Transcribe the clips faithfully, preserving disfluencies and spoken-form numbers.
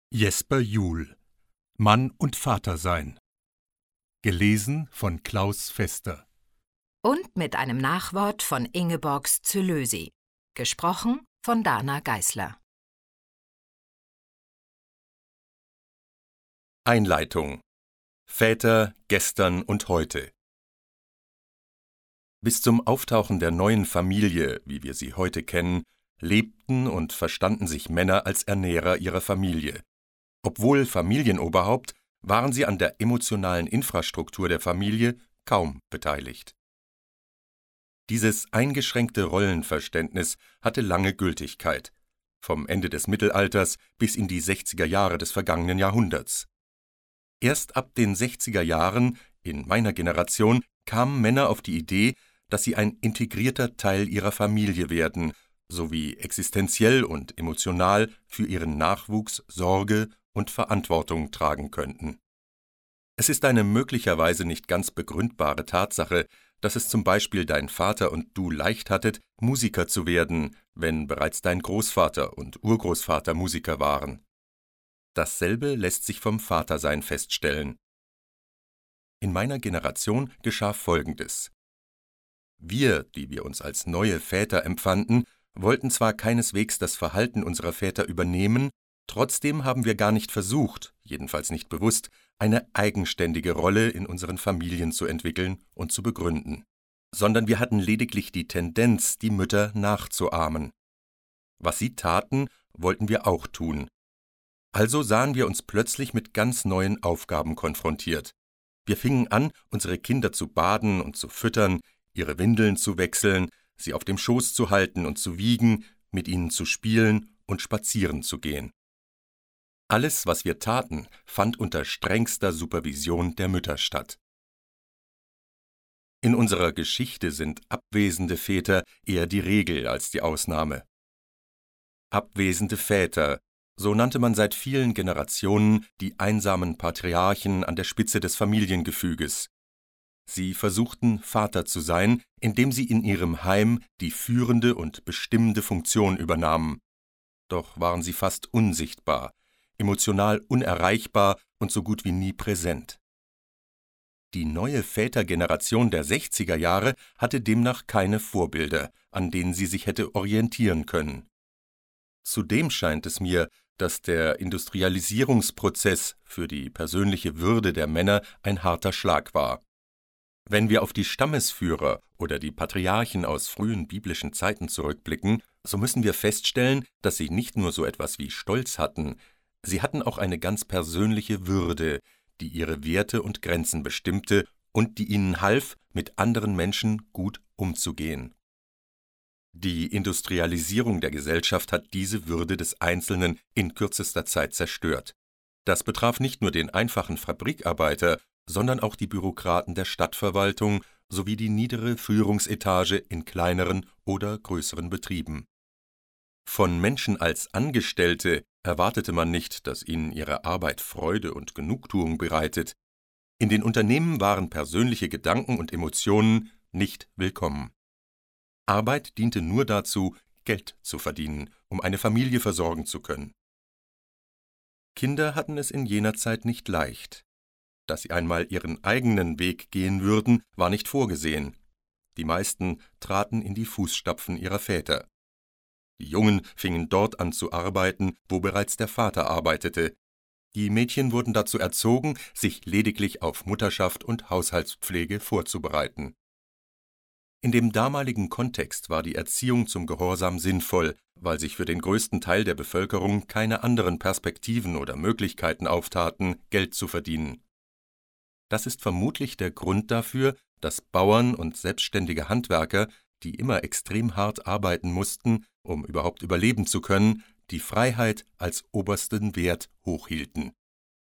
Jesper Juhl: Mann und Vater sein. Gelesen von Klaus Fester. Und mit einem Nachwort von Ingeborg Zülösi. Gesprochen von Dana Geisler. Einleitung. Väter gestern und heute. Bis zum Auftauchen der neuen Familie, wie wir sie heute kennen, lebten und verstanden sich Männer als Ernährer ihrer Familie. Obwohl Familienoberhaupt, waren sie an der emotionalen Infrastruktur der Familie kaum beteiligt. Dieses eingeschränkte Rollenverständnis hatte lange Gültigkeit, vom Ende des Mittelalters bis in die sechziger Jahre des vergangenen Jahrhunderts. Erst ab den sechziger Jahren, in meiner Generation, kamen Männer auf die Idee, dass sie ein integrierter Teil ihrer Familie werden, sowie existenziell und emotional für ihren Nachwuchs Sorge und Verantwortung tragen könnten. Es ist eine möglicherweise nicht ganz begründbare Tatsache, dass es zum Beispiel dein Vater und du leicht hattet, Musiker zu werden, wenn bereits dein Großvater und Urgroßvater Musiker waren. Dasselbe lässt sich vom Vatersein feststellen. In meiner Generation geschah Folgendes. Wir, die wir uns als neue Väter empfanden, wollten zwar keineswegs das Verhalten unserer Väter übernehmen, trotzdem haben wir gar nicht versucht, jedenfalls nicht bewusst, eine eigenständige Rolle in unseren Familien zu entwickeln und zu begründen, sondern wir hatten lediglich die Tendenz, die Mütter nachzuahmen. Was sie taten, wollten wir auch tun. Also sahen wir uns plötzlich mit ganz neuen Aufgaben konfrontiert. Wir fingen an, unsere Kinder zu baden und zu füttern, ihre Windeln zu wechseln, sie auf dem Schoß zu halten und zu wiegen, mit ihnen zu spielen und spazieren zu gehen. Alles, was wir taten, fand unter strengster Supervision der Mütter statt. In unserer Geschichte sind abwesende Väter eher die Regel als die Ausnahme. Abwesende Väter, so nannte man seit vielen Generationen die einsamen Patriarchen an der Spitze des Familiengefüges. Sie versuchten, Vater zu sein, indem sie in ihrem Heim die führende und bestimmende Funktion übernahmen. Doch waren sie fast unsichtbar, emotional unerreichbar und so gut wie nie präsent. Die neue Vätergeneration der sechziger Jahre hatte demnach keine Vorbilder, an denen sie sich hätte orientieren können. Zudem scheint es mir, dass der Industrialisierungsprozess für die persönliche Würde der Männer ein harter Schlag war. Wenn wir auf die Stammesführer oder die Patriarchen aus frühen biblischen Zeiten zurückblicken, so müssen wir feststellen, dass sie nicht nur so etwas wie Stolz hatten, sie hatten auch eine ganz persönliche Würde, die ihre Werte und Grenzen bestimmte und die ihnen half, mit anderen Menschen gut umzugehen. Die Industrialisierung der Gesellschaft hat diese Würde des Einzelnen in kürzester Zeit zerstört. Das betraf nicht nur den einfachen Fabrikarbeiter, sondern auch die Bürokraten der Stadtverwaltung sowie die niedere Führungsetage in kleineren oder größeren Betrieben. Von Menschen als Angestellte erwartete man nicht, dass ihnen ihre Arbeit Freude und Genugtuung bereitet. In den Unternehmen waren persönliche Gedanken und Emotionen nicht willkommen. Arbeit diente nur dazu, Geld zu verdienen, um eine Familie versorgen zu können. Kinder hatten es in jener Zeit nicht leicht. Dass sie einmal ihren eigenen Weg gehen würden, war nicht vorgesehen. Die meisten traten in die Fußstapfen ihrer Väter. Die Jungen fingen dort an zu arbeiten, wo bereits der Vater arbeitete. Die Mädchen wurden dazu erzogen, sich lediglich auf Mutterschaft und Haushaltspflege vorzubereiten. In dem damaligen Kontext war die Erziehung zum Gehorsam sinnvoll, weil sich für den größten Teil der Bevölkerung keine anderen Perspektiven oder Möglichkeiten auftaten, Geld zu verdienen. Das ist vermutlich der Grund dafür, dass Bauern und selbstständige Handwerker, die immer extrem hart arbeiten mussten, um überhaupt überleben zu können, die Freiheit als obersten Wert hochhielten.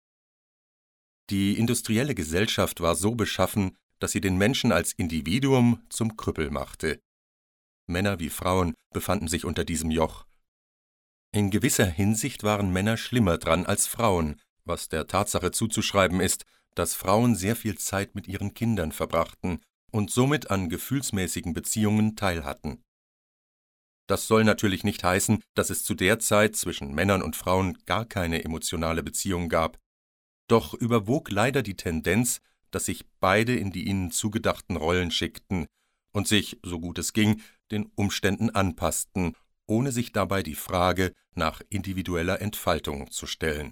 Die industrielle Gesellschaft war so beschaffen, dass sie den Menschen als Individuum zum Krüppel machte. Männer wie Frauen befanden sich unter diesem Joch. In gewisser Hinsicht waren Männer schlimmer dran als Frauen, was der Tatsache zuzuschreiben ist, dass Frauen sehr viel Zeit mit ihren Kindern verbrachten und somit an gefühlsmäßigen Beziehungen teilhatten. Das soll natürlich nicht heißen, dass es zu der Zeit zwischen Männern und Frauen gar keine emotionale Beziehung gab. Doch überwog leider die Tendenz, dass sich beide in die ihnen zugedachten Rollen schickten und sich, so gut es ging, den Umständen anpassten, ohne sich dabei die Frage nach individueller Entfaltung zu stellen.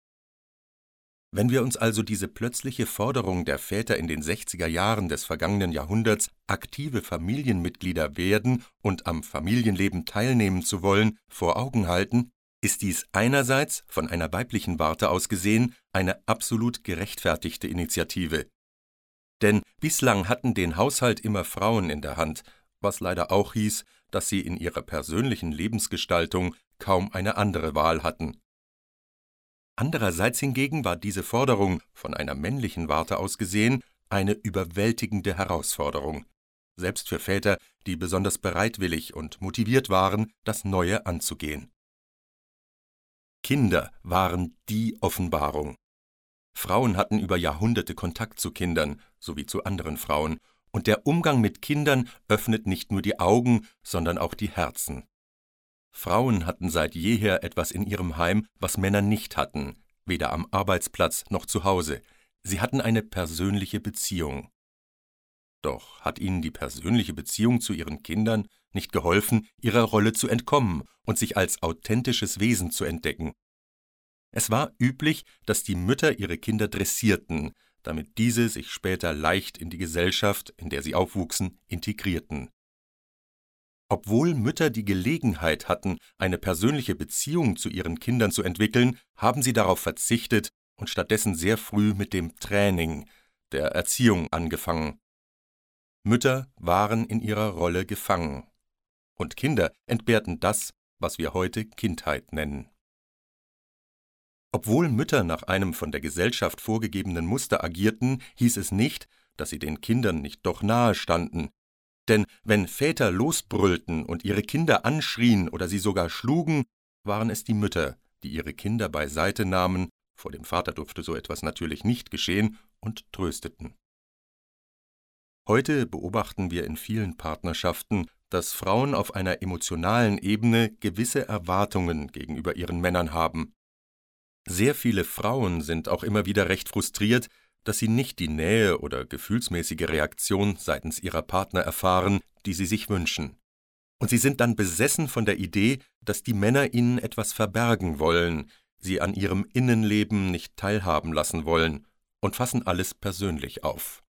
Wenn wir uns also diese plötzliche Forderung der Väter in den sechziger Jahren des vergangenen Jahrhunderts, aktive Familienmitglieder werden und am Familienleben teilnehmen zu wollen, vor Augen halten, ist dies einerseits, von einer weiblichen Warte aus gesehen, eine absolut gerechtfertigte Initiative. Denn bislang hatten den Haushalt immer Frauen in der Hand, was leider auch hieß, dass sie in ihrer persönlichen Lebensgestaltung kaum eine andere Wahl hatten. Andererseits hingegen war diese Forderung, von einer männlichen Warte aus gesehen, eine überwältigende Herausforderung, selbst für Väter, die besonders bereitwillig und motiviert waren, das Neue anzugehen. Kinder waren die Offenbarung. Frauen hatten über Jahrhunderte Kontakt zu Kindern, sowie zu anderen Frauen, und der Umgang mit Kindern öffnet nicht nur die Augen, sondern auch die Herzen. Frauen hatten seit jeher etwas in ihrem Heim, was Männer nicht hatten, weder am Arbeitsplatz noch zu Hause. Sie hatten eine persönliche Beziehung. Doch hat ihnen die persönliche Beziehung zu ihren Kindern nicht geholfen, ihrer Rolle zu entkommen und sich als authentisches Wesen zu entdecken. Es war üblich, dass die Mütter ihre Kinder dressierten, damit diese sich später leicht in die Gesellschaft, in der sie aufwuchsen, integrierten. Obwohl Mütter die Gelegenheit hatten, eine persönliche Beziehung zu ihren Kindern zu entwickeln, haben sie darauf verzichtet und stattdessen sehr früh mit dem Training, der Erziehung angefangen. Mütter waren in ihrer Rolle gefangen, und Kinder entbehrten das, was wir heute Kindheit nennen. Obwohl Mütter nach einem von der Gesellschaft vorgegebenen Muster agierten, hieß es nicht, dass sie den Kindern nicht doch nahe standen. Denn wenn Väter losbrüllten und ihre Kinder anschrien oder sie sogar schlugen, waren es die Mütter, die ihre Kinder beiseite nahmen, vor dem Vater durfte so etwas natürlich nicht geschehen, und trösteten. Heute beobachten wir in vielen Partnerschaften, dass Frauen auf einer emotionalen Ebene gewisse Erwartungen gegenüber ihren Männern haben. Sehr viele Frauen sind auch immer wieder recht frustriert, dass sie nicht die Nähe oder gefühlsmäßige Reaktion seitens ihrer Partner erfahren, die sie sich wünschen. Und sie sind dann besessen von der Idee, dass die Männer ihnen etwas verbergen wollen, sie an ihrem Innenleben nicht teilhaben lassen wollen und fassen alles persönlich auf.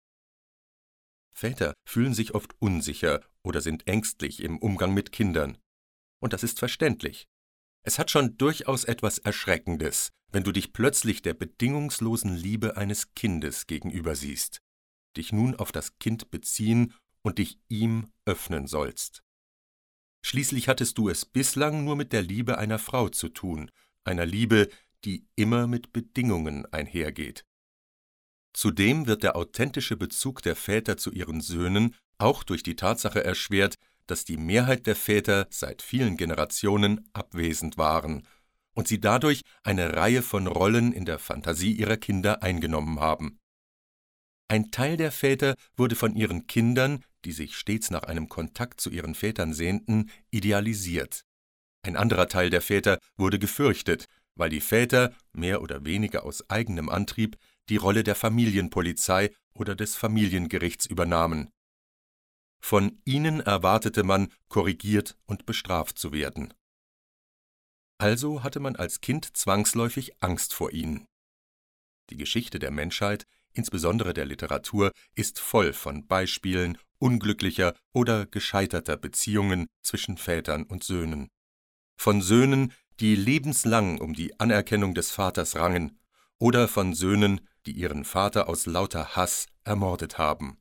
Väter fühlen sich oft unsicher oder sind ängstlich im Umgang mit Kindern. Und das ist verständlich. Es hat schon durchaus etwas Erschreckendes, wenn du dich plötzlich der bedingungslosen Liebe eines Kindes gegenüber siehst, dich nun auf das Kind beziehen und dich ihm öffnen sollst. Schließlich hattest du es bislang nur mit der Liebe einer Frau zu tun, einer Liebe, die immer mit Bedingungen einhergeht. Zudem wird der authentische Bezug der Väter zu ihren Söhnen auch durch die Tatsache erschwert, dass die Mehrheit der Väter seit vielen Generationen abwesend waren und sie dadurch eine Reihe von Rollen in der Fantasie ihrer Kinder eingenommen haben. Ein Teil der Väter wurde von ihren Kindern, die sich stets nach einem Kontakt zu ihren Vätern sehnten, idealisiert. Ein anderer Teil der Väter wurde gefürchtet, weil die Väter, mehr oder weniger aus eigenem Antrieb, die Rolle der Familienpolizei oder des Familiengerichts übernahmen. Von ihnen erwartete man, korrigiert und bestraft zu werden. Also hatte man als Kind zwangsläufig Angst vor ihnen. Die Geschichte der Menschheit, insbesondere der Literatur, ist voll von Beispielen unglücklicher oder gescheiterter Beziehungen zwischen Vätern und Söhnen. Von Söhnen, die lebenslang um die Anerkennung des Vaters rangen, oder von Söhnen, die ihren Vater aus lauter Hass ermordet haben.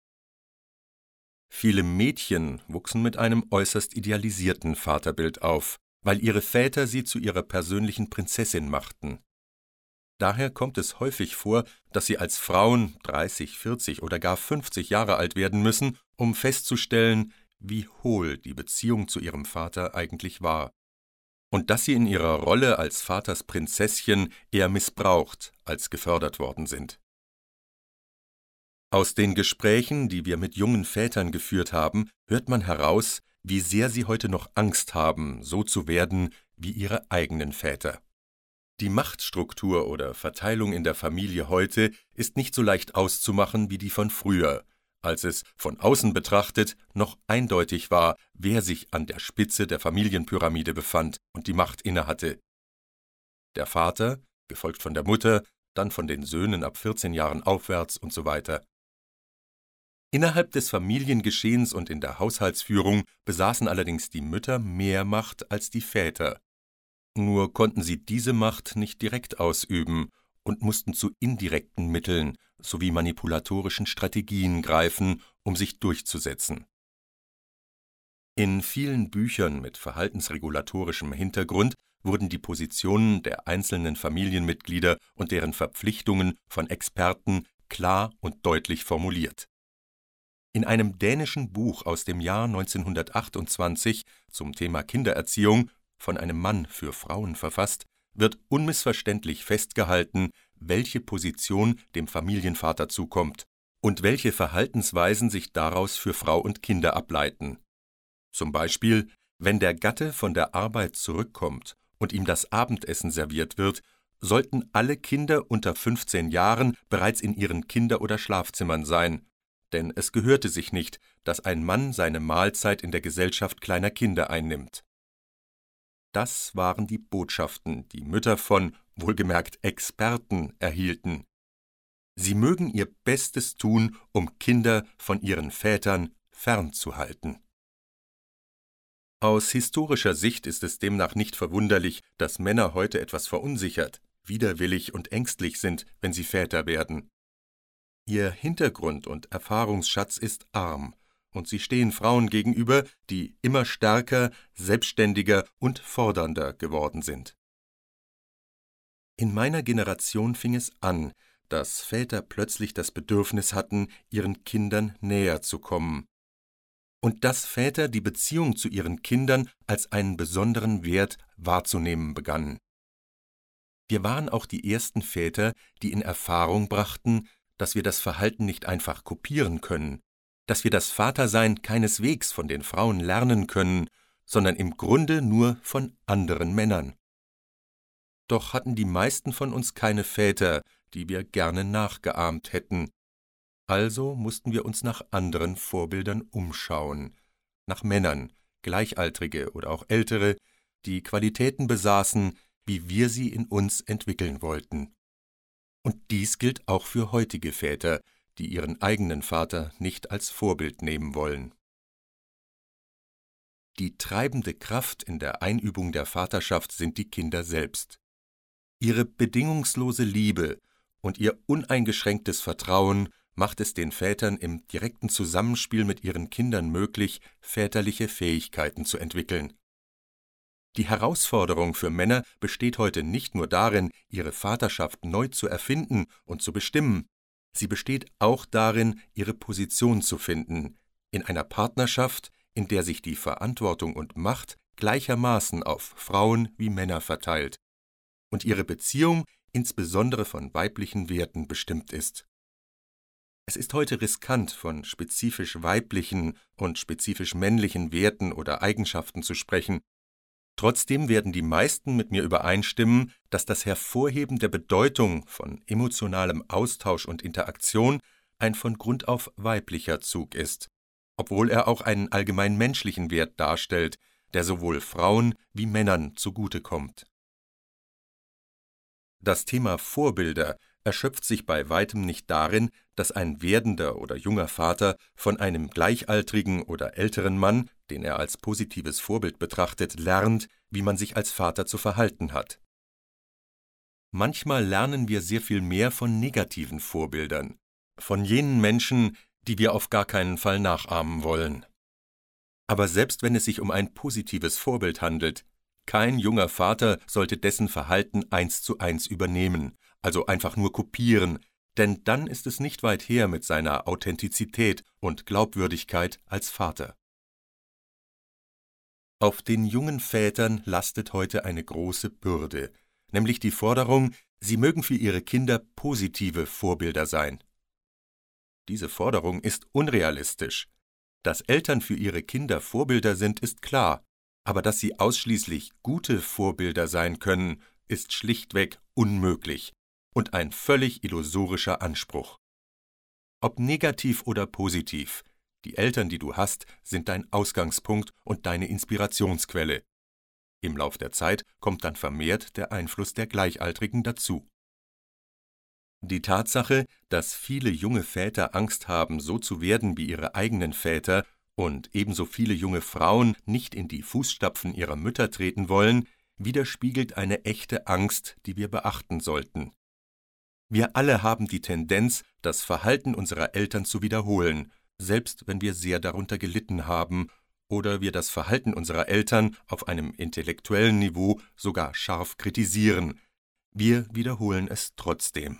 Viele Mädchen wuchsen mit einem äußerst idealisierten Vaterbild auf, weil ihre Väter sie zu ihrer persönlichen Prinzessin machten. Daher kommt es häufig vor, dass sie als Frauen dreißig, vierzig oder gar fünfzig Jahre alt werden müssen, um festzustellen, wie hohl die Beziehung zu ihrem Vater eigentlich war. Und dass sie in ihrer Rolle als Vaters Prinzesschen eher missbraucht als gefördert worden sind. Aus den Gesprächen, die wir mit jungen Vätern geführt haben, hört man heraus, wie sehr sie heute noch Angst haben, so zu werden wie ihre eigenen Väter. Die Machtstruktur oder Verteilung in der Familie heute ist nicht so leicht auszumachen wie die von früher, als es von außen betrachtet noch eindeutig war, wer sich an der Spitze der Familienpyramide befand und die Macht innehatte. Der Vater, gefolgt von der Mutter, dann von den Söhnen ab vierzehn Jahren aufwärts und so weiter. Innerhalb des Familiengeschehens und in der Haushaltsführung besaßen allerdings die Mütter mehr Macht als die Väter. Nur konnten sie diese Macht nicht direkt ausüben und mussten zu indirekten Mitteln sowie manipulatorischen Strategien greifen, um sich durchzusetzen. In vielen Büchern mit verhaltensregulatorischem Hintergrund wurden die Positionen der einzelnen Familienmitglieder und deren Verpflichtungen von Experten klar und deutlich formuliert. In einem dänischen Buch aus dem Jahr neunzehnhundertachtundzwanzig zum Thema Kindererziehung, von einem Mann für Frauen verfasst, wird unmissverständlich festgehalten, welche Position dem Familienvater zukommt und welche Verhaltensweisen sich daraus für Frau und Kinder ableiten. Zum Beispiel, wenn der Gatte von der Arbeit zurückkommt und ihm das Abendessen serviert wird, sollten alle Kinder unter fünfzehn Jahren bereits in ihren Kinder- oder Schlafzimmern sein, denn es gehörte sich nicht, dass ein Mann seine Mahlzeit in der Gesellschaft kleiner Kinder einnimmt. Das waren die Botschaften, die Mütter von, wohlgemerkt Experten, erhielten. Sie mögen ihr Bestes tun, um Kinder von ihren Vätern fernzuhalten. Aus historischer Sicht ist es demnach nicht verwunderlich, dass Männer heute etwas verunsichert, widerwillig und ängstlich sind, wenn sie Väter werden. Ihr Hintergrund und Erfahrungsschatz ist arm, und sie stehen Frauen gegenüber, die immer stärker, selbstständiger und fordernder geworden sind. In meiner Generation fing es an, dass Väter plötzlich das Bedürfnis hatten, ihren Kindern näher zu kommen, und dass Väter die Beziehung zu ihren Kindern als einen besonderen Wert wahrzunehmen begannen. Wir waren auch die ersten Väter, die in Erfahrung brachten, dass wir das Verhalten nicht einfach kopieren können, dass wir das Vatersein keineswegs von den Frauen lernen können, sondern im Grunde nur von anderen Männern. Doch hatten die meisten von uns keine Väter, die wir gerne nachgeahmt hätten. Also mussten wir uns nach anderen Vorbildern umschauen, nach Männern, Gleichaltrige oder auch Ältere, die Qualitäten besaßen, wie wir sie in uns entwickeln wollten. Und dies gilt auch für heutige Väter, die ihren eigenen Vater nicht als Vorbild nehmen wollen. Die treibende Kraft in der Einübung der Vaterschaft sind die Kinder selbst. Ihre bedingungslose Liebe und ihr uneingeschränktes Vertrauen macht es den Vätern im direkten Zusammenspiel mit ihren Kindern möglich, väterliche Fähigkeiten zu entwickeln. Die Herausforderung für Männer besteht heute nicht nur darin, ihre Vaterschaft neu zu erfinden und zu bestimmen, sie besteht auch darin, ihre Position zu finden, in einer Partnerschaft, in der sich die Verantwortung und Macht gleichermaßen auf Frauen wie Männer verteilt und ihre Beziehung insbesondere von weiblichen Werten bestimmt ist. Es ist heute riskant, von spezifisch weiblichen und spezifisch männlichen Werten oder Eigenschaften zu sprechen. Trotzdem werden die meisten mit mir übereinstimmen, dass das Hervorheben der Bedeutung von emotionalem Austausch und Interaktion ein von Grund auf weiblicher Zug ist, obwohl er auch einen allgemein menschlichen Wert darstellt, der sowohl Frauen wie Männern zugutekommt. Das Thema Vorbilder erschöpft sich bei weitem nicht darin, dass ein werdender oder junger Vater von einem gleichaltrigen oder älteren Mann, den er als positives Vorbild betrachtet, lernt, wie man sich als Vater zu verhalten hat. Manchmal lernen wir sehr viel mehr von negativen Vorbildern, von jenen Menschen, die wir auf gar keinen Fall nachahmen wollen. Aber selbst wenn es sich um ein positives Vorbild handelt, kein junger Vater sollte dessen Verhalten eins zu eins übernehmen, also einfach nur kopieren, denn dann ist es nicht weit her mit seiner Authentizität und Glaubwürdigkeit als Vater. Auf den jungen Vätern lastet heute eine große Bürde, nämlich die Forderung, sie mögen für ihre Kinder positive Vorbilder sein. Diese Forderung ist unrealistisch. Dass Eltern für ihre Kinder Vorbilder sind, ist klar, aber dass sie ausschließlich gute Vorbilder sein können, ist schlichtweg unmöglich und ein völlig illusorischer Anspruch. Ob negativ oder positiv, die Eltern, die du hast, sind dein Ausgangspunkt und deine Inspirationsquelle. Im Lauf der Zeit kommt dann vermehrt der Einfluss der Gleichaltrigen dazu. Die Tatsache, dass viele junge Väter Angst haben, so zu werden wie ihre eigenen Väter, und ebenso viele junge Frauen nicht in die Fußstapfen ihrer Mütter treten wollen, widerspiegelt eine echte Angst, die wir beachten sollten. Wir alle haben die Tendenz, das Verhalten unserer Eltern zu wiederholen, selbst wenn wir sehr darunter gelitten haben oder wir das Verhalten unserer Eltern auf einem intellektuellen Niveau sogar scharf kritisieren. Wir wiederholen es trotzdem.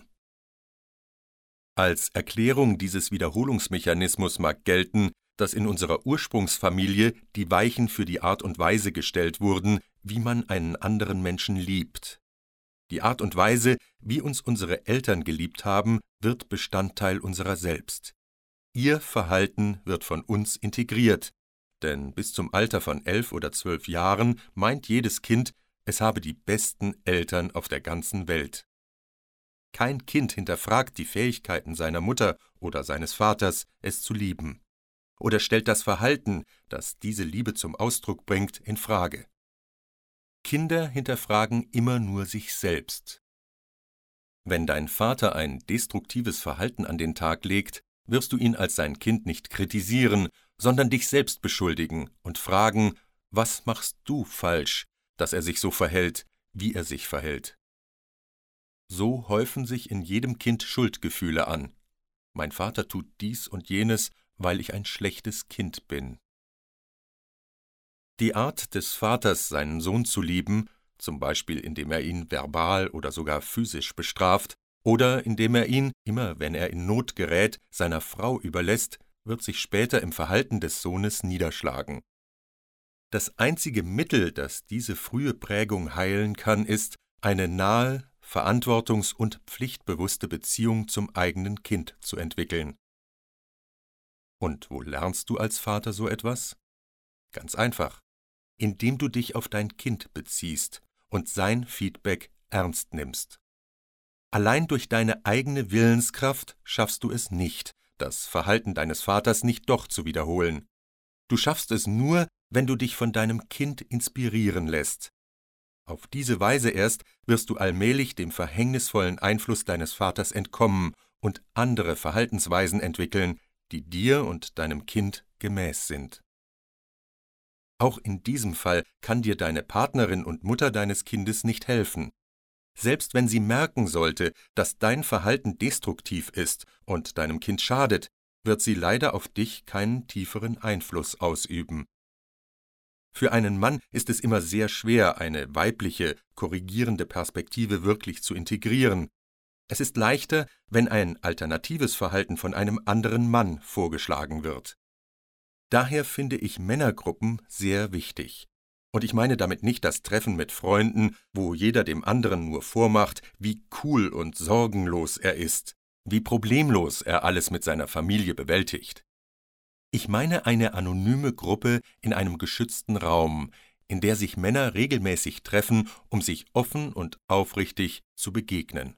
Als Erklärung dieses Wiederholungsmechanismus mag gelten, dass in unserer Ursprungsfamilie die Weichen für die Art und Weise gestellt wurden, wie man einen anderen Menschen liebt. Die Art und Weise, wie uns unsere Eltern geliebt haben, wird Bestandteil unserer selbst. Ihr Verhalten wird von uns integriert, denn bis zum Alter von elf oder zwölf Jahren meint jedes Kind, es habe die besten Eltern auf der ganzen Welt. Kein Kind hinterfragt die Fähigkeiten seiner Mutter oder seines Vaters, es zu lieben, oder stellt das Verhalten, das diese Liebe zum Ausdruck bringt, in Frage. Kinder hinterfragen immer nur sich selbst. Wenn dein Vater ein destruktives Verhalten an den Tag legt, wirst du ihn als sein Kind nicht kritisieren, sondern dich selbst beschuldigen und fragen, was machst du falsch, dass er sich so verhält, wie er sich verhält. So häufen sich in jedem Kind Schuldgefühle an. Mein Vater tut dies und jenes, weil ich ein schlechtes Kind bin. Die Art des Vaters, seinen Sohn zu lieben, zum Beispiel indem er ihn verbal oder sogar physisch bestraft, oder indem er ihn, immer wenn er in Not gerät, seiner Frau überlässt, wird sich später im Verhalten des Sohnes niederschlagen. Das einzige Mittel, das diese frühe Prägung heilen kann, ist, eine nahe, verantwortungs- und pflichtbewusste Beziehung zum eigenen Kind zu entwickeln. Und wo lernst du als Vater so etwas? Ganz einfach, indem du dich auf dein Kind beziehst und sein Feedback ernst nimmst. Allein durch deine eigene Willenskraft schaffst du es nicht, das Verhalten deines Vaters nicht doch zu wiederholen. Du schaffst es nur, wenn du dich von deinem Kind inspirieren lässt. Auf diese Weise erst wirst du allmählich dem verhängnisvollen Einfluss deines Vaters entkommen und andere Verhaltensweisen entwickeln, die dir und deinem Kind gemäß sind. Auch in diesem Fall kann dir deine Partnerin und Mutter deines Kindes nicht helfen. Selbst wenn sie merken sollte, dass dein Verhalten destruktiv ist und deinem Kind schadet, wird sie leider auf dich keinen tieferen Einfluss ausüben. Für einen Mann ist es immer sehr schwer, eine weibliche, korrigierende Perspektive wirklich zu integrieren. Es ist leichter, wenn ein alternatives Verhalten von einem anderen Mann vorgeschlagen wird. Daher finde ich Männergruppen sehr wichtig. Und ich meine damit nicht das Treffen mit Freunden, wo jeder dem anderen nur vormacht, wie cool und sorgenlos er ist, wie problemlos er alles mit seiner Familie bewältigt. Ich meine eine anonyme Gruppe in einem geschützten Raum, in der sich Männer regelmäßig treffen, um sich offen und aufrichtig zu begegnen.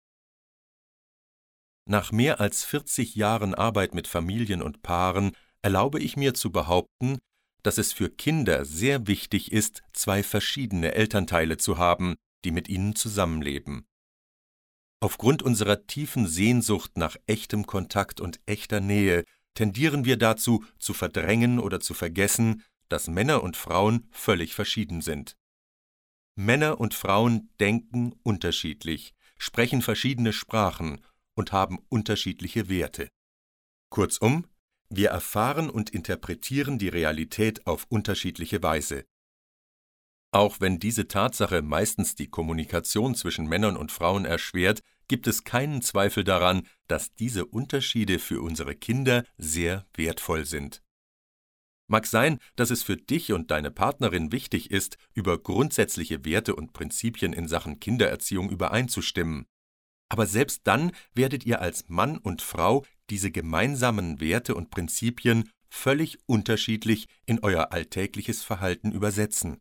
Nach mehr als vierzig Jahren Arbeit mit Familien und Paaren erlaube ich mir zu behaupten, dass es für Kinder sehr wichtig ist, zwei verschiedene Elternteile zu haben, die mit ihnen zusammenleben. Aufgrund unserer tiefen Sehnsucht nach echtem Kontakt und echter Nähe tendieren wir dazu, zu verdrängen oder zu vergessen, dass Männer und Frauen völlig verschieden sind. Männer und Frauen denken unterschiedlich, sprechen verschiedene Sprachen und haben unterschiedliche Werte. Kurzum, wir erfahren und interpretieren die Realität auf unterschiedliche Weise. Auch wenn diese Tatsache meistens die Kommunikation zwischen Männern und Frauen erschwert, gibt es keinen Zweifel daran, dass diese Unterschiede für unsere Kinder sehr wertvoll sind. Mag sein, dass es für dich und deine Partnerin wichtig ist, über grundsätzliche Werte und Prinzipien in Sachen Kindererziehung übereinzustimmen. Aber selbst dann werdet ihr als Mann und Frau diese gemeinsamen Werte und Prinzipien völlig unterschiedlich in euer alltägliches Verhalten übersetzen.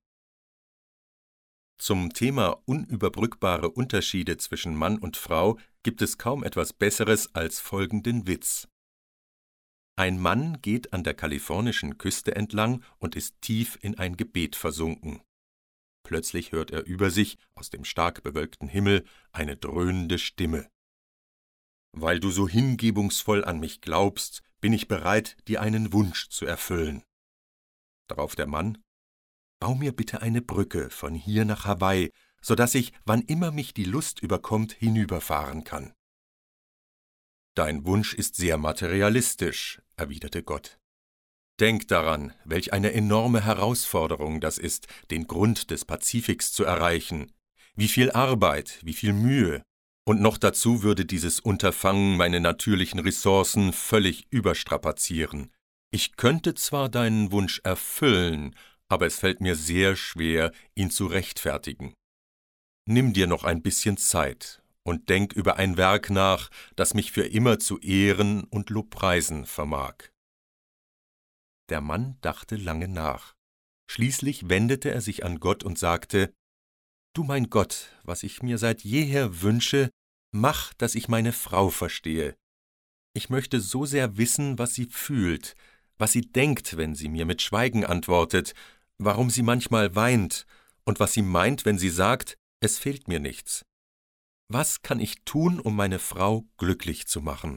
Zum Thema unüberbrückbare Unterschiede zwischen Mann und Frau gibt es kaum etwas Besseres als folgenden Witz. Ein Mann geht an der kalifornischen Küste entlang und ist tief in ein Gebet versunken. Plötzlich hört er über sich, aus dem stark bewölkten Himmel, eine dröhnende Stimme. »Weil du so hingebungsvoll an mich glaubst, bin ich bereit, dir einen Wunsch zu erfüllen.« Darauf der Mann: »Bau mir bitte eine Brücke von hier nach Hawaii, so dass ich, wann immer mich die Lust überkommt, hinüberfahren kann.« »Dein Wunsch ist sehr materialistisch«, erwiderte Gott. »Denk daran, welch eine enorme Herausforderung das ist, den Grund des Pazifiks zu erreichen. Wie viel Arbeit, wie viel Mühe. Und noch dazu würde dieses Unterfangen meine natürlichen Ressourcen völlig überstrapazieren. Ich könnte zwar deinen Wunsch erfüllen, aber es fällt mir sehr schwer, ihn zu rechtfertigen. Nimm dir noch ein bisschen Zeit und denk über ein Werk nach, das mich für immer zu ehren und lobpreisen vermag.« Der Mann dachte lange nach. Schließlich wendete er sich an Gott und sagte: »Du mein Gott, was ich mir seit jeher wünsche, mach, dass ich meine Frau verstehe. Ich möchte so sehr wissen, was sie fühlt, was sie denkt, wenn sie mir mit Schweigen antwortet, warum sie manchmal weint und was sie meint, wenn sie sagt, es fehlt mir nichts. Was kann ich tun, um meine Frau glücklich zu machen?«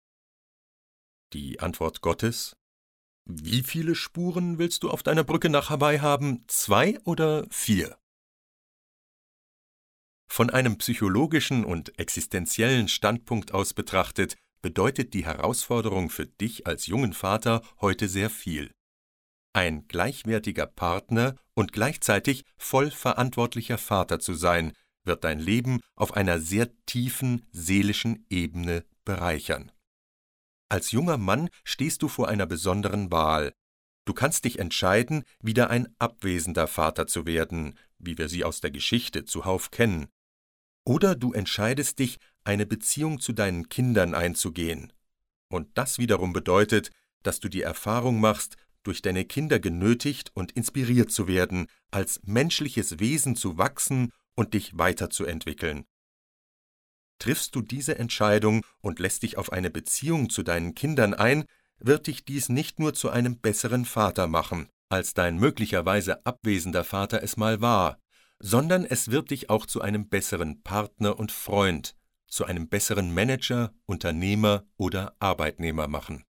Die Antwort Gottes: »Wie viele Spuren willst du auf deiner Brücke nach Hawaii haben? Zwei oder vier?« Von einem psychologischen und existenziellen Standpunkt aus betrachtet, bedeutet die Herausforderung für dich als jungen Vater heute sehr viel. Ein gleichwertiger Partner und gleichzeitig voll verantwortlicher Vater zu sein, wird dein Leben auf einer sehr tiefen seelischen Ebene bereichern. Als junger Mann stehst du vor einer besonderen Wahl. Du kannst dich entscheiden, wieder ein abwesender Vater zu werden, wie wir sie aus der Geschichte zuhauf kennen. Oder du entscheidest dich, eine Beziehung zu deinen Kindern einzugehen. Und das wiederum bedeutet, dass du die Erfahrung machst, durch deine Kinder genötigt und inspiriert zu werden, als menschliches Wesen zu wachsen und dich weiterzuentwickeln. Triffst du diese Entscheidung und lässt dich auf eine Beziehung zu deinen Kindern ein, wird dich dies nicht nur zu einem besseren Vater machen, als dein möglicherweise abwesender Vater es mal war, sondern es wird dich auch zu einem besseren Partner und Freund, zu einem besseren Manager, Unternehmer oder Arbeitnehmer machen.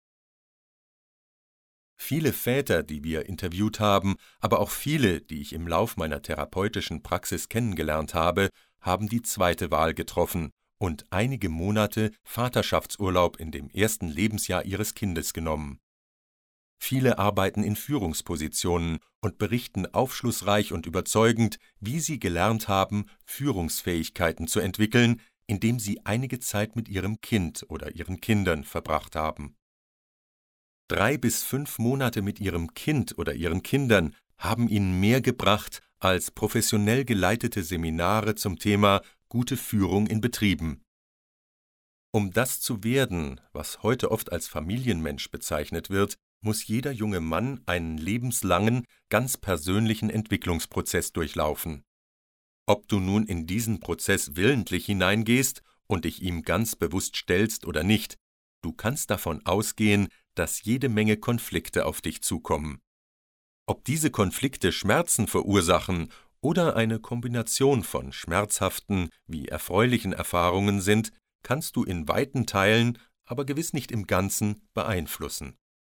Viele Väter, die wir interviewt haben, aber auch viele, die ich im Lauf meiner therapeutischen Praxis kennengelernt habe, haben die zweite Wahl getroffen und einige Monate Vaterschaftsurlaub in dem ersten Lebensjahr ihres Kindes genommen. Viele arbeiten in Führungspositionen und berichten aufschlussreich und überzeugend, wie sie gelernt haben, Führungsfähigkeiten zu entwickeln, indem sie einige Zeit mit ihrem Kind oder ihren Kindern verbracht haben. Drei bis fünf Monate mit ihrem Kind oder ihren Kindern haben ihnen mehr gebracht als professionell geleitete Seminare zum Thema gute Führung in Betrieben. Um das zu werden, was heute oft als Familienmensch bezeichnet wird, muss jeder junge Mann einen lebenslangen, ganz persönlichen Entwicklungsprozess durchlaufen. Ob du nun in diesen Prozess willentlich hineingehst und dich ihm ganz bewusst stellst oder nicht, du kannst davon ausgehen, dass jede Menge Konflikte auf dich zukommen. Ob diese Konflikte Schmerzen verursachen oder eine Kombination von schmerzhaften wie erfreulichen Erfahrungen sind, kannst du in weiten Teilen, aber gewiss nicht im Ganzen, beeinflussen.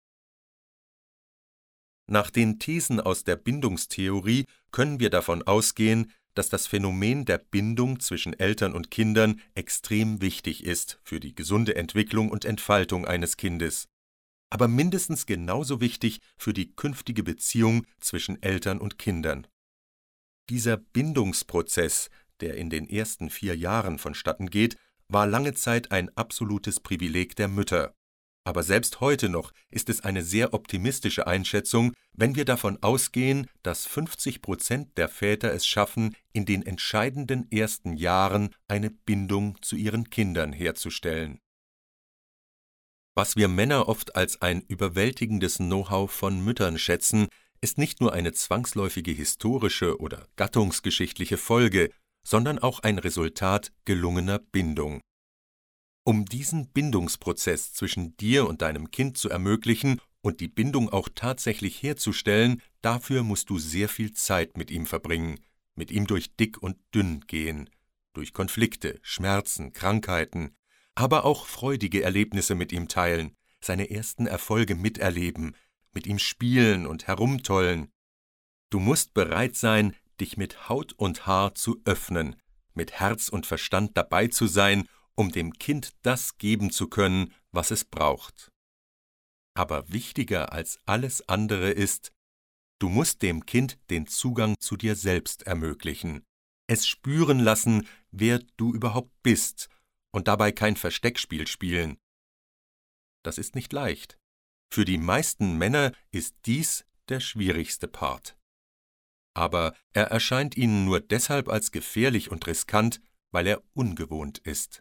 Nach den Thesen aus der Bindungstheorie können wir davon ausgehen, dass das Phänomen der Bindung zwischen Eltern und Kindern extrem wichtig ist für die gesunde Entwicklung und Entfaltung eines Kindes, aber mindestens genauso wichtig für die künftige Beziehung zwischen Eltern und Kindern. Dieser Bindungsprozess, der in den ersten vier Jahren vonstatten geht, war lange Zeit ein absolutes Privileg der Mütter. Aber selbst heute noch ist es eine sehr optimistische Einschätzung, wenn wir davon ausgehen, dass fünfzig Prozent der Väter es schaffen, in den entscheidenden ersten Jahren eine Bindung zu ihren Kindern herzustellen. Was wir Männer oft als ein überwältigendes Know-how von Müttern schätzen, ist nicht nur eine zwangsläufige historische oder gattungsgeschichtliche Folge, sondern auch ein Resultat gelungener Bindung. Um diesen Bindungsprozess zwischen dir und deinem Kind zu ermöglichen und die Bindung auch tatsächlich herzustellen, dafür musst du sehr viel Zeit mit ihm verbringen, mit ihm durch dick und dünn gehen, durch Konflikte, Schmerzen, Krankheiten, aber auch freudige Erlebnisse mit ihm teilen, seine ersten Erfolge miterleben, mit ihm spielen und herumtollen. Du musst bereit sein, dich mit Haut und Haar zu öffnen, mit Herz und Verstand dabei zu sein, um dem Kind das geben zu können, was es braucht. Aber wichtiger als alles andere ist, du musst dem Kind den Zugang zu dir selbst ermöglichen, es spüren lassen, wer du überhaupt bist, und dabei kein Versteckspiel spielen. Das ist nicht leicht. Für die meisten Männer ist dies der schwierigste Part. Aber er erscheint ihnen nur deshalb als gefährlich und riskant, weil er ungewohnt ist.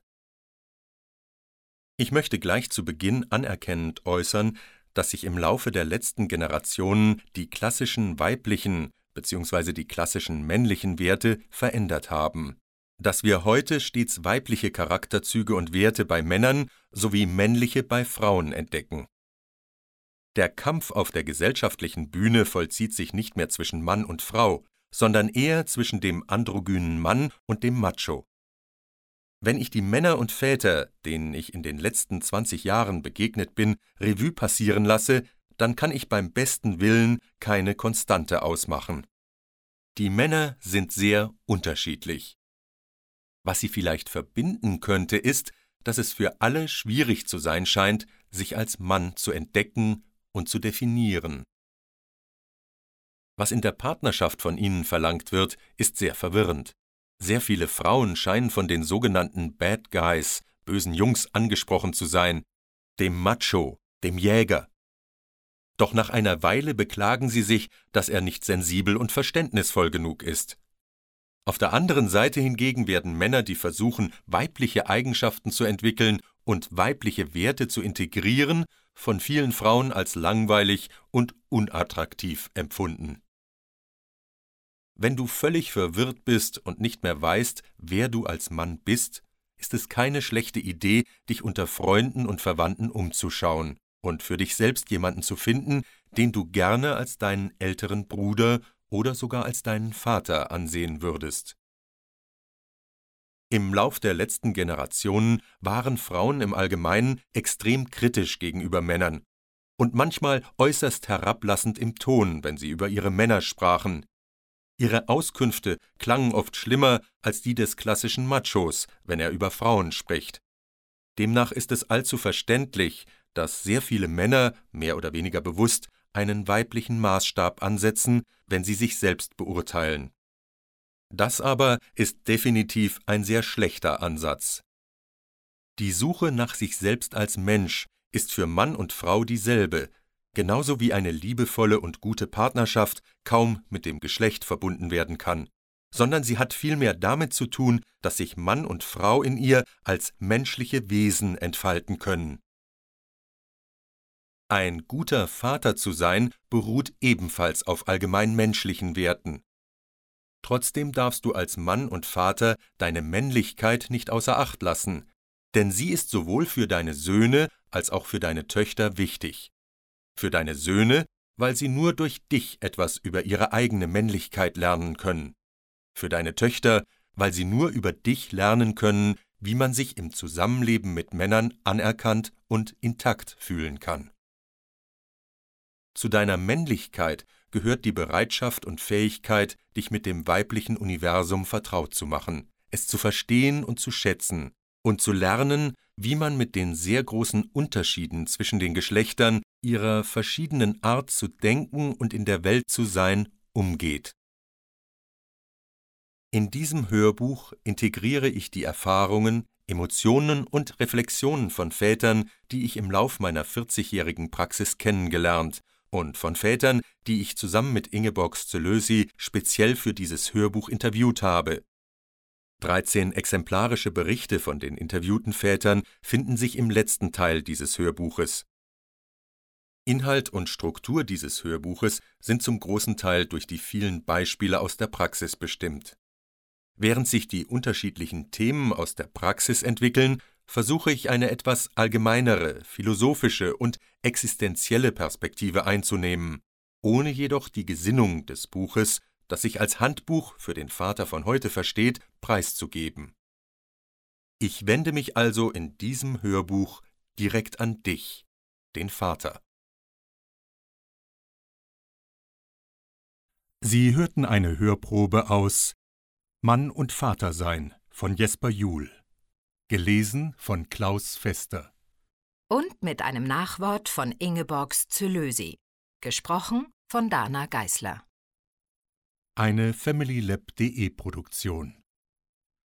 Ich möchte gleich zu Beginn anerkennend äußern, dass sich im Laufe der letzten Generationen die klassischen weiblichen bzw. die klassischen männlichen Werte verändert haben, dass wir heute stets weibliche Charakterzüge und Werte bei Männern sowie männliche bei Frauen entdecken. Der Kampf auf der gesellschaftlichen Bühne vollzieht sich nicht mehr zwischen Mann und Frau, sondern eher zwischen dem androgynen Mann und dem Macho. Wenn ich die Männer und Väter, denen ich in den letzten zwanzig Jahren begegnet bin, Revue passieren lasse, dann kann ich beim besten Willen keine Konstante ausmachen. Die Männer sind sehr unterschiedlich. Was sie vielleicht verbinden könnte, ist, dass es für alle schwierig zu sein scheint, sich als Mann zu entdecken und zu definieren. Was in der Partnerschaft von ihnen verlangt wird, ist sehr verwirrend. Sehr viele Frauen scheinen von den sogenannten Bad Guys, bösen Jungs, angesprochen zu sein, dem Macho, dem Jäger. Doch nach einer Weile beklagen sie sich, dass er nicht sensibel und verständnisvoll genug ist. Auf der anderen Seite hingegen werden Männer, die versuchen, weibliche Eigenschaften zu entwickeln und weibliche Werte zu integrieren, von vielen Frauen als langweilig und unattraktiv empfunden. Wenn du völlig verwirrt bist und nicht mehr weißt, wer du als Mann bist, ist es keine schlechte Idee, dich unter Freunden und Verwandten umzuschauen und für dich selbst jemanden zu finden, den du gerne als deinen älteren Bruder oder sogar als deinen Vater ansehen würdest. Im Lauf der letzten Generationen waren Frauen im Allgemeinen extrem kritisch gegenüber Männern und manchmal äußerst herablassend im Ton, wenn sie über ihre Männer sprachen. Ihre Auskünfte klangen oft schlimmer als die des klassischen Machos, wenn er über Frauen spricht. Demnach ist es allzu verständlich, dass sehr viele Männer, mehr oder weniger bewusst, einen weiblichen Maßstab ansetzen, wenn sie sich selbst beurteilen. Das aber ist definitiv ein sehr schlechter Ansatz. Die Suche nach sich selbst als Mensch ist für Mann und Frau dieselbe, genauso wie eine liebevolle und gute Partnerschaft kaum mit dem Geschlecht verbunden werden kann, sondern sie hat vielmehr damit zu tun, dass sich Mann und Frau in ihr als menschliche Wesen entfalten können. Ein guter Vater zu sein, beruht ebenfalls auf allgemein menschlichen Werten. Trotzdem darfst du als Mann und Vater deine Männlichkeit nicht außer Acht lassen, denn sie ist sowohl für deine Söhne als auch für deine Töchter wichtig. Für deine Söhne, weil sie nur durch dich etwas über ihre eigene Männlichkeit lernen können. Für deine Töchter, weil sie nur über dich lernen können, wie man sich im Zusammenleben mit Männern anerkannt und intakt fühlen kann. Zu deiner Männlichkeit gehört die Bereitschaft und Fähigkeit, dich mit dem weiblichen Universum vertraut zu machen, es zu verstehen und zu schätzen und zu lernen, wie man mit den sehr großen Unterschieden zwischen den Geschlechtern, ihrer verschiedenen Art zu denken und in der Welt zu sein, umgeht. In diesem Hörbuch integriere ich die Erfahrungen, Emotionen und Reflexionen von Vätern, die ich im Lauf meiner vierzigjährigen Praxis kennengelernt und von Vätern, die ich zusammen mit Ingeborg Szellősi speziell für dieses Hörbuch interviewt habe. dreizehn exemplarische Berichte von den interviewten Vätern finden sich im letzten Teil dieses Hörbuches. Inhalt und Struktur dieses Hörbuches sind zum großen Teil durch die vielen Beispiele aus der Praxis bestimmt. Während sich die unterschiedlichen Themen aus der Praxis entwickeln, versuche ich eine etwas allgemeinere, philosophische und existenzielle Perspektive einzunehmen, ohne jedoch die Gesinnung des Buches, das sich als Handbuch für den Vater von heute versteht, preiszugeben. Ich wende mich also in diesem Hörbuch direkt an dich, den Vater. Sie hörten eine Hörprobe aus Mann und Vater sein von Jesper Juhl, gelesen von Klaus Fester. Und mit einem Nachwort von Ingeborg Zülösi, gesprochen von Dana Geisler. Eine familylab punkt de Produktion.